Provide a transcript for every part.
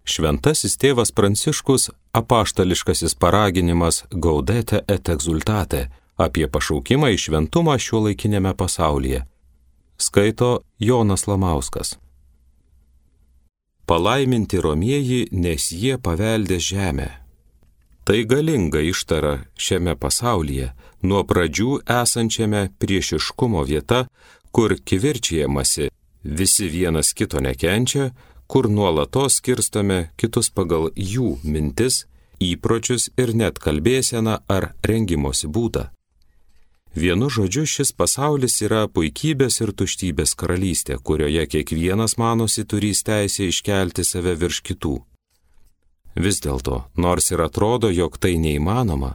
Šventasis tėvas Pranciškus apaštališkasis paraginimas Gaudete et exultate apie pašaukimą į šventumą šiuolaikinėme pasaulyje. Skaito Jonas Lamauskas. Palaiminti romieji, nes jie paveldės žemę. Tai galinga ištara šiame pasaulyje, nuo pradžių esančiame priešiškumo vieta, kur kivirčijamasi, visi vienas kito nekenčia, kur nuolatos skirstome kitus pagal jų mintis, įpročius ir net kalbėseną ar rengimosi būdą. Vienu žodžiu, šis pasaulis yra puikybės ir tuštybės karalystė, kurioje kiekvienas manosi turys teisę iškelti save virš kitų. Vis dėlto, nors ir atrodo, jog tai neįmanoma,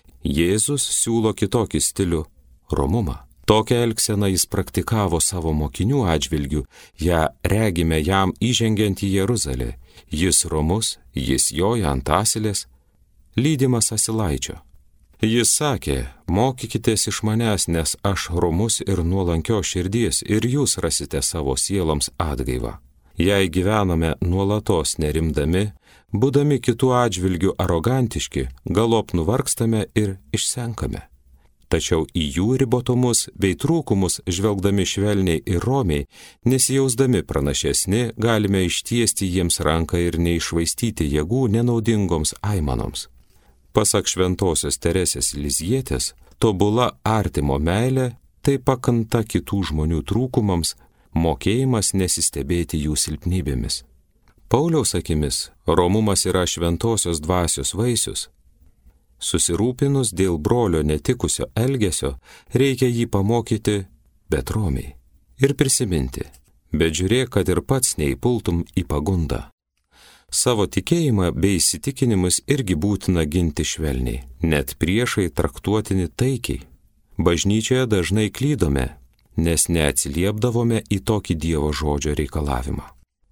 Jėzus siūlo kitokį stilių – romumą. Tokią elgseną jis praktikavo savo mokinių atžvilgių, ją regime jam įžengiant į Jeruzalę. Jis romus, jis joja ant asilės, lydimas asilaičio. Jis sakė, mokykitės iš manęs, nes aš romus ir nuolankios širdies ir jūs rasite savo sieloms atgaivą. Jei gyvename nuolatos nerimdami, būdami kitų atžvilgių arogantiški, galop nuvargstame ir išsenkame. Tačiau į jų ribotumus bei trūkumus žvelgdami švelniai ir romiai, nesijausdami pranašesni, galime ištiesti jiems ranką ir neišvaistyti jėgų nenaudingoms aimanoms. Pasak šventosios Teresės Lizjietės, tobula artimo meilė tai pakanta kitų žmonių trūkumams, mokėjimas nesistebėti jų silpnybėmis. Pauliaus akimis, romumas yra šventosios dvasios vaisius. Susirūpinus dėl brolio netikusio elgesio, reikia jį pamokyti, bet romiai. Ir prisiminti, bet žiūrėk, kad ir pats neįpultum į pagundą. Savo tikėjimą bei įsitikinimus irgi būtina ginti švelniai, net priešai traktuotini taikiai. Bažnyčioje dažnai klydome, nes neatsiliepdavome į tokį Dievo žodžio reikalavimą.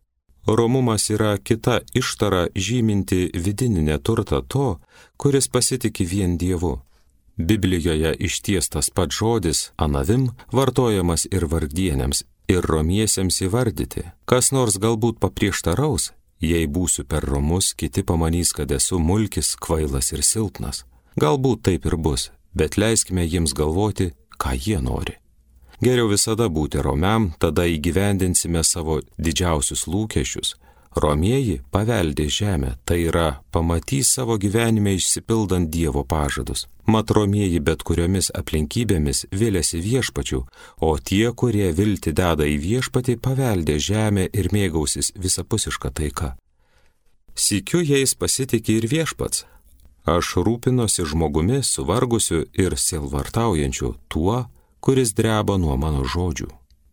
Romumas yra kita ištara žyminti vidinį neturtą to, kuris pasitiki vien Dievu. Biblijoje ištiestas pats žodis anavim vartojamas ir vargdieniams, ir romiesiems įvardyti. Kas nors galbūt paprieštaraus, jei būsiu per romus, kiti pamanys, kad esu mulkis, kvailas ir silpnas. Galbūt taip ir bus, bet leiskime jiems galvoti, ką jie nori. Geriau visada būti romiam, tada įgyvendinsime savo didžiausius lūkesčius. Romieji paveldė žemę, tai yra pamatys savo gyvenime išsipildant Dievo pažadus. Mat romieji bet kuriomis aplinkybėmis viliasi viešpačių, o tie, kurie viltį deda į viešpatį, paveldė žemę ir mėgausis visapusiška taika. Sykiu jais pasitikė ir viešpats. Aš rūpinosi žmogumi suvargusiu ir sielvartaujančiu tuo, kuris dreba nuo mano žodžių.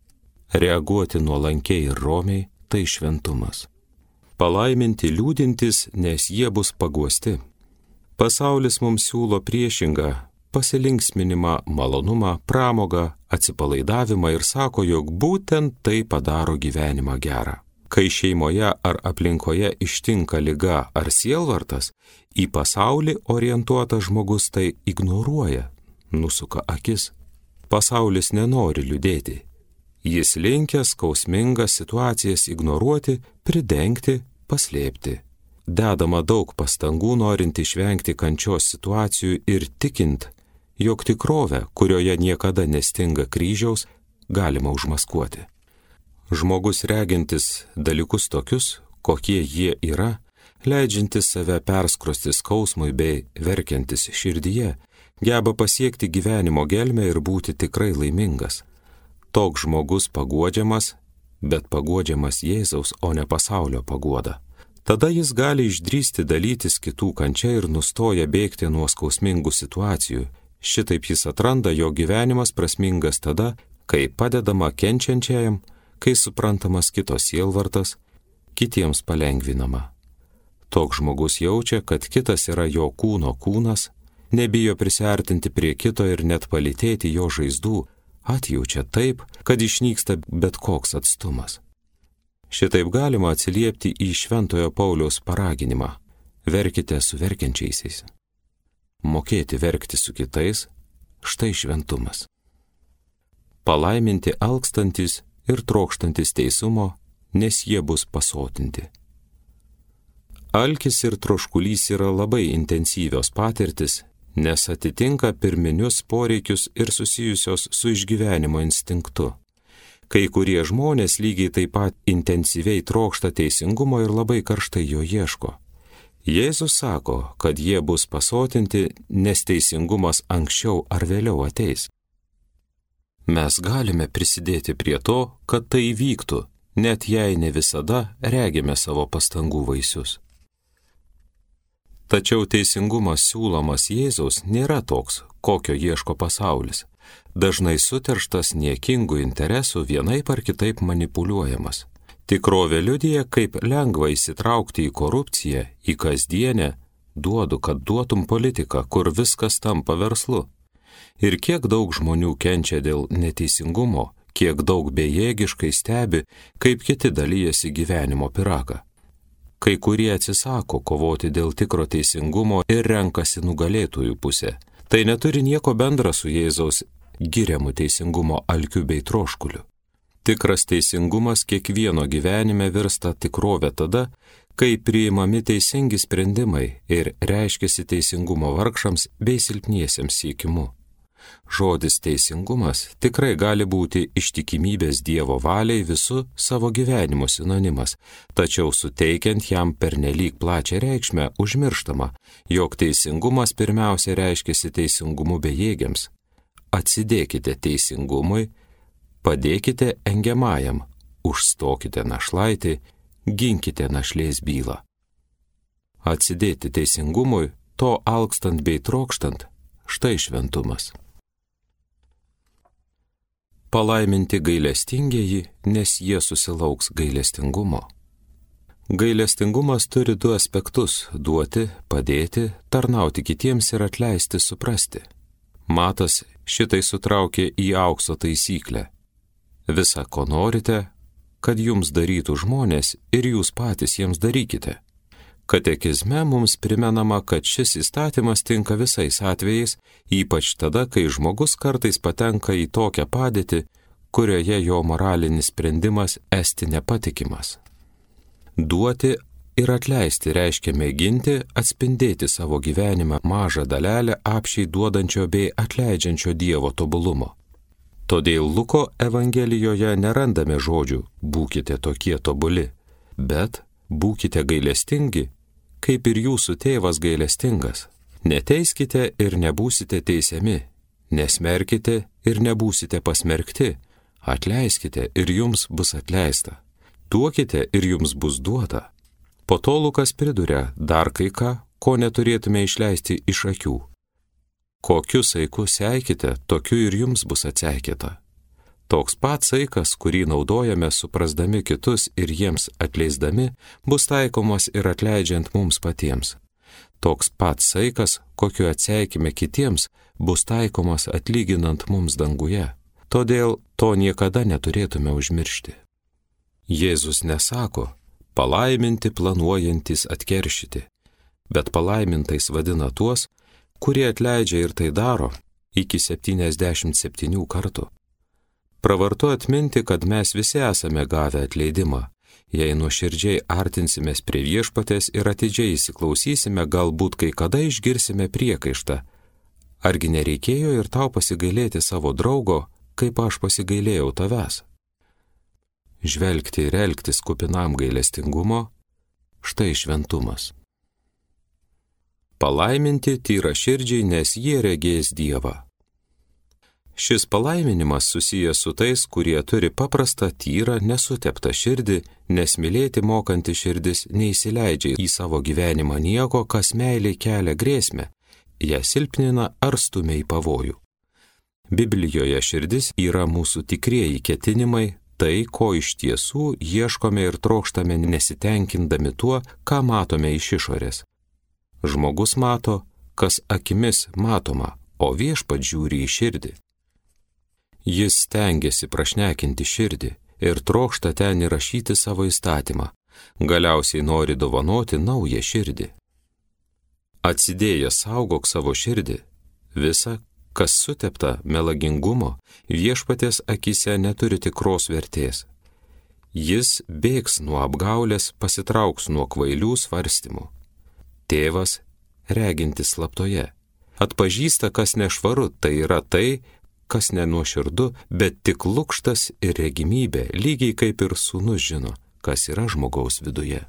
Reaguoti nuolankiai ir romiai – tai šventumas. Palaiminti liūdintys, nes jie bus paguosti. Pasaulis mums siūlo priešingą – pasilinksminimą, malonumą, pramogą, atsipalaidavimą ir sako, jog būtent tai padaro gyvenimą gerą. Kai šeimoje ar aplinkoje ištinka liga ar sielvartas, į pasaulį orientuotas žmogus tai ignoruoja, nusuka akis. Pasaulis nenori liūdėti. Jis linkęs skausmingas situacijas ignoruoti, pridengti, paslėpti. Dedama daug pastangų norint išvengti kančios situacijų ir tikint, jog tikrovę, kurioje niekada nestinga kryžiaus, galima užmaskuoti. Žmogus regintis dalykus tokius, kokie jie yra, leidžiantis save perskrosti skausmui bei verkiantis širdyje, geba pasiekti gyvenimo gelmę ir būti tikrai laimingas. Toks žmogus paguodžiamas, bet paguodžiamas Jėzaus, o ne pasaulio paguoda. Tada jis gali išdrįsti dalytis kitų kančia ir nustoja bėgti nuo skausmingų situacijų. Šitaip jis atranda, jo gyvenimas prasmingas tada, kai padedama kenčiančiajam, kai suprantamas kito sielvartas, kitiems palengvinama. Toks žmogus jaučia, kad kitas yra jo kūno kūnas, nebijo prisiartinti prie kito ir net palytėti jo žaizdų, atjaučia taip, kad išnyksta bet koks atstumas. Šitaip galima atsiliepti į Šventojo Pauliaus paraginimą – verkite su verkiančiaisiais. Mokėti verkti su kitais – štai šventumas. Palaiminti alkstantis ir trokštantis teisumo, nes jie bus pasotinti. Alkis ir troškulys yra labai intensyvios patirtis, nes atitinka pirminius poreikius ir susijusios su išgyvenimo instinktu. Kai kurie žmonės lygiai taip pat intensyviai trokšta teisingumo ir labai karštai jo ieško. Jėzus sako, kad jie bus pasotinti, nes teisingumas anksčiau ar vėliau ateis. Mes galime prisidėti prie to, kad tai įvyktų, net jei ne visada regime savo pastangų vaisius. Tačiau teisingumas siūlomas Jėzaus nėra toks, kokio ieško pasaulis. Dažnai suterštas niekingų interesų vienaip ar kitaip manipuliuojamas. Tikrovė liudija, kaip lengva įsitraukti į korupciją, į kasdienę, duodu, kad duotum politiką, kur viskas tampa verslu. Ir kiek daug žmonių kenčia dėl neteisingumo, kiek daug bejėgiškai stebi, kaip kiti dalyjasi gyvenimo pyragą. Kai kurie atsisako kovoti dėl tikro teisingumo ir renkasi nugalėtojų pusę. Tai neturi nieko bendra su Jėzaus giriamu teisingumo alkiu bei troškuliu. Tikras teisingumas kiekvieno gyvenime virsta tikrovė tada, kai priimami teisingi sprendimai ir reiškiasi teisingumo vargšams bei silpniesiems siekimu. Žodis teisingumas tikrai gali būti ištikimybės Dievo valiai visų savo gyvenimo sinonimas, tačiau suteikiant jam pernelyg plačią reikšmę užmirštama, jog teisingumas pirmiausia reiškiasi teisingumu bejėgiams. Atsidėkite teisingumui, padėkite engiamajam, užstokite našlaitį, ginkite našlės bylą. Atsidėti teisingumui, to alkstant bei trokštant, štai šventumas. Palaiminti gailestingieji, nes jie susilauks gailestingumo. Gailestingumas turi du aspektus – duoti, padėti, tarnauti kitiems ir atleisti suprasti. Matas šitai sutraukė į aukso taisyklę. Visa, ko norite, kad jums darytų žmonės ir jūs patys jiems darykite. Katekizme mums primenama, kad šis įstatymas tinka visais atvejais, ypač tada, kai žmogus kartais patenka į tokią padėtį, kurioje jo moralinis sprendimas esti nepatikimas. Duoti ir atleisti reiškia mėginti atspindėti savo gyvenimą mažą dalelę apsčiai duodančio bei atleidžiančio Dievo tobulumo. Todėl Luko Evangelijoje nerandame žodžių būkite tokie tobuli, bet būkite gailestingi, kaip ir jūsų tėvas gailestingas. Neteiskite ir nebūsite teisiami, nesmerkite ir nebūsite pasmerkti, atleiskite ir jums bus atleista, duokite ir jums bus duota. Po to Lukas priduria dar kai ką, ko neturėtume išleisti iš akių. Kokiu saiku seikite, tokiu ir jums bus atseikėta. Toks pats saikas, kurį naudojame suprasdami kitus ir jiems atleisdami, bus taikomas ir atleidžiant mums patiems. Toks pats saikas, kokiu atseikime kitiems, bus taikomas atlyginant mums danguje. Todėl to niekada neturėtume užmiršti. Jėzus nesako, palaiminti planuojantis atkeršyti, bet palaimintais vadina tuos, kurie atleidžia ir tai daro iki 77 kartų. Pravartu atminti, kad mes visi esame gavę atleidimą. Jei nuoširdžiai artinsimės prie Viešpaties ir atidžiai įsiklausysime, galbūt kai kada išgirsime priekaištą. Argi nereikėjo ir tau pasigailėti savo draugo, kaip aš pasigailėjau tavęs? Žvelgti ir elgtis kupinam gailestingumo, štai šventumas. Palaiminti tyraširdžiai, nes jie regės Dievą. Šis palaiminimas susijęs su tais, kurie turi paprastą, tyrą, nesuteptą širdį, nes mylėti mokanti širdis neįsileidžia į savo gyvenimą nieko, kas meiliai kelia grėsmę, ją silpnina ar stumia į pavojų. Biblijoje širdis yra mūsų tikrieji ketinimai, tai, ko iš tiesų ieškome ir trokštame nesitenkindami tuo, ką matome iš išorės. Žmogus mato, kas akimis matoma, o Viešpats žiūri į širdį. Jis stengiasi prašnekinti širdį ir trokšta ten įrašyti savo įstatymą, galiausiai nori dovanoti naują širdį. Atsidėjęs saugok savo širdį, visa, kas sutepta melagingumo, Viešpaties akyse neturi tikros vertės. Jis bėgs nuo apgaulės, pasitrauks nuo kvailių svarstymų. Tėvas, regintis slaptoje, atpažįsta, kas nešvaru, tai yra tai, kas nenuoširdu, bet tik lukštas ir regimybė, lygiai kaip ir sūnus žino, kas yra žmogaus viduje.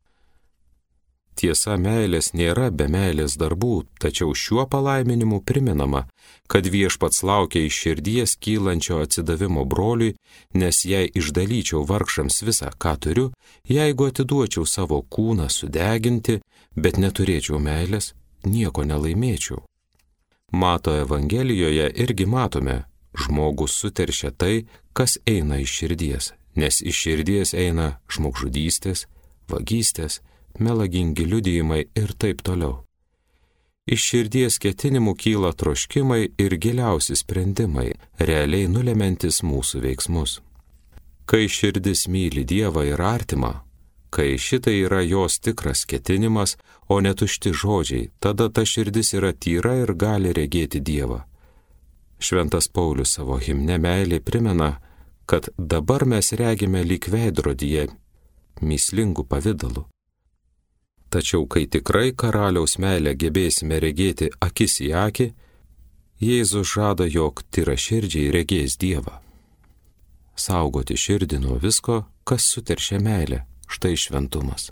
Tiesa, meilės nėra be meilės darbų, tačiau šiuo palaiminimu priminama, kad Viešpats laukia iš širdies kylančio atsidavimo broliui, nes jei išdalyčiau vargšams visą, ką turiu, jeigu atiduočiau savo kūną sudeginti, bet neturėčiau meilės, nieko nelaimėčiau. Mato Evangelijoje irgi matome, žmogus suteršia tai, kas eina iš širdies, nes iš širdies eina žmogžudystės, vagystės, melagingi liudijimai ir taip toliau. Iš širdies ketinimų kyla troškimai ir giliausi sprendimai, realiai nulemiantis mūsų veiksmus. Kai širdis myli Dievą ir artimą, kai šitai yra jos tikras ketinimas, o ne tušti žodžiai, tada ta širdis yra tyra ir gali regėti Dievą. Šventas Paulius savo himne meilė primena, kad dabar mes regime lyg veidrodyje mįslingų pavidalų. Tačiau kai tikrai karaliaus meilę gebėsime regėti akis į akį, Jėzus žada, jog tyraširdžiai regės Dievą. Saugoti širdį nuo visko, kas suteršia meilę, štai šventumas.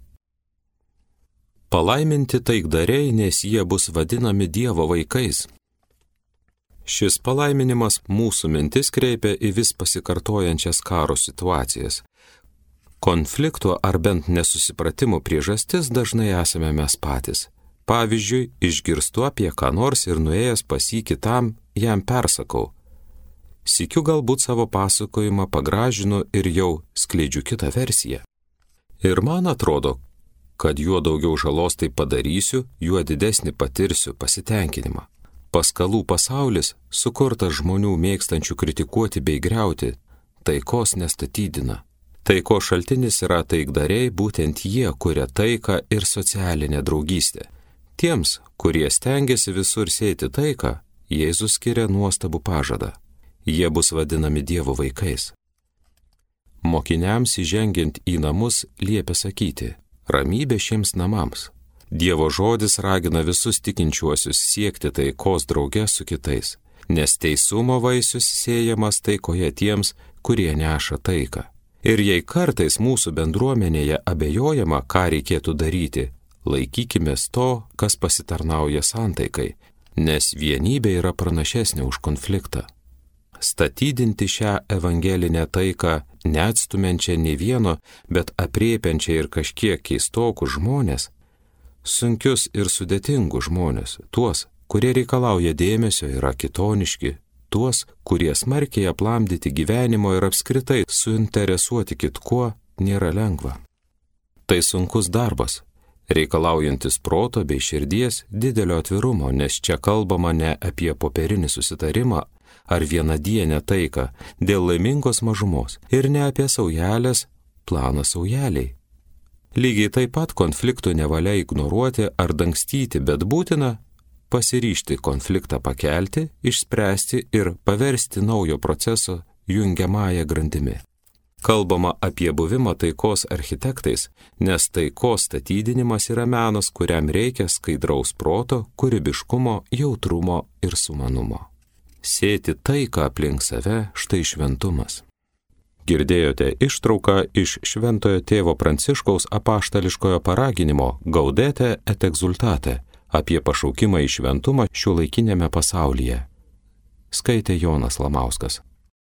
Palaiminti taikdariai, nes jie bus vadinami Dievo vaikais. Šis palaiminimas mūsų mintis kreipia į vis pasikartojančias karo situacijas. Konflikto ar bent nesusipratimų priežastis dažnai esame mes patys. Pavyzdžiui, išgirstu apie ką nors ir nuėjęs pas jį kitam, jam persakau. Sykiu galbūt savo pasakojimą pagražinu ir jau skleidžiu kitą versiją. Ir man atrodo, kad juo daugiau žalos tai padarysiu, juo didesnį patirsiu pasitenkinimą. Paskalų pasaulis, sukurtas žmonių mėgstančių kritikuoti bei griauti, taikos nestatydina. Taiko šaltinis yra taikdariai, būtent jie kuria taiką ir socialinę draugystę. Tiems, kurie stengiasi visur sėti taiką, Jėzus skiria nuostabų pažadą. Jie bus vadinami Dievo vaikais. Mokiniams įžengiant į namus liepia sakyti: ramybė šiems namams. Dievo žodis ragina visus tikinčiuosius siekti taikos drauge su kitais, nes teisumo vaisius sėjamas taikoje tiems, kurie neša taiką. Ir jei kartais mūsų bendruomenėje abejojama, ką reikėtų daryti, laikykimės to, kas pasitarnauja santaikai, nes vienybė yra pranašesnė už konfliktą. Statydinti šią evangelinę taiką, neatstumiančią nei vieno, bet aprėpiančią ir kažkiek keistokus žmonės, sunkius ir sudėtingus žmonės, tuos, kurie reikalauja dėmesio, yra kitoniški, tuos, kurie smarkiai aplamdyti gyvenimo ir apskritai suinteresuoti kitkuo, nėra lengva. Tai sunkus darbas, reikalaujantis proto bei širdies didelio atvirumo, nes čia kalbama ne apie popierinį susitarimą ar vienadienę taiką dėl laimingos mažumos ir ne apie saujelės planą saujeliai. Lygiai taip pat konfliktų nevalia ignoruoti ar dangstyti, bet būtina pasiryžti konfliktą pakelti, išspręsti ir paversti naujo proceso jungiamąją grandimi. Kalbama apie buvimą taikos architektais, nes taikos statydinimas yra menas, kuriam reikia skaidraus proto, kūrybiškumo, jautrumo ir sumanumo. Sėti taiką aplink save, štai šventumas. Girdėjote ištrauką iš Šventojo tėvo Pranciškaus apaštališkojo paraginimo Gaudete et exultate apie pašaukimą į šventumą šiuolaikiniame pasaulyje. Skaitė Jonas Lamauskas.